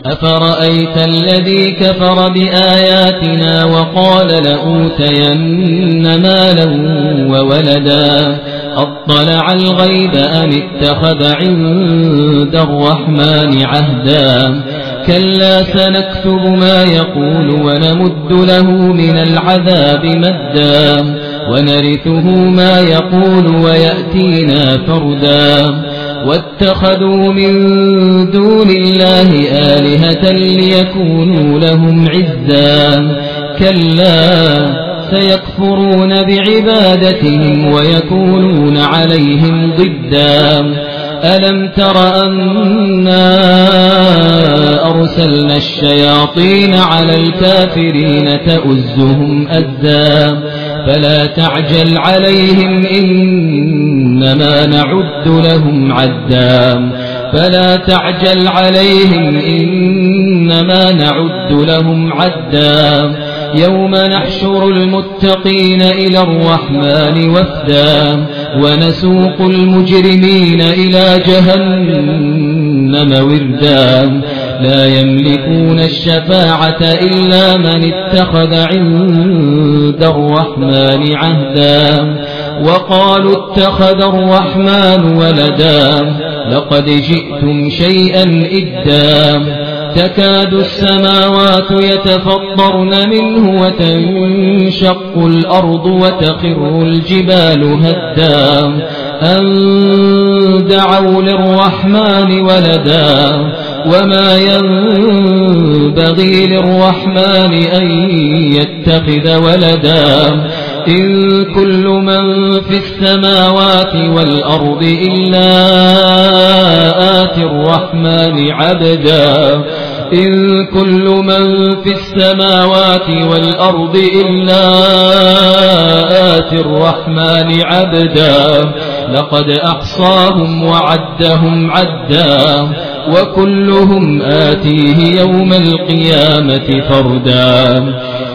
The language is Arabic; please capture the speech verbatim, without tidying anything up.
أفرأيت الذي كفر بآياتنا وقال لأوتين مالا وولدا أطلع الغيب أم اتخذ عند الرحمن عهدا كلا سنكتب ما يقول ونمد له من العذاب مدا ونرثه ما يقول ويأتينا فردا واتخذوا من دون الله آلهة ليكونوا لهم عزا كلا سيكفرون بعبادتهم ويكونون عليهم ضدا ألم تر أنا أرسلنا الشياطين على الكافرين تؤزهم أزا فلا تعجل عليهم إنما نعد لهم عدا فلا تعجل عليهم إنما نعد لهم عدا يوم نحشر المتقين إلى الرحمن وفدا ونسوق المجرمين إلى جهنم وردا لا يملكون الشفاعة إلا من اتخذ عند الرحمن عهدا وقالوا اتخذ الرحمن ولدا لقد جئتم شيئا إدا تكاد السماوات يتفطرن منه وتنشق الأرض وتخر الجبال هدا أن دعوا للرحمن ولدا وما ينبغي للرحمن أن يتخذ ولدا إن كل من في السماوات والأرض إلا آتي الرحمن عبدا إن كل من في السماوات والأرض إلا آتي الرحمن عبدا لقد أحصاهم وعدهم عدا وكلهم آتيه يوم القيامة فردا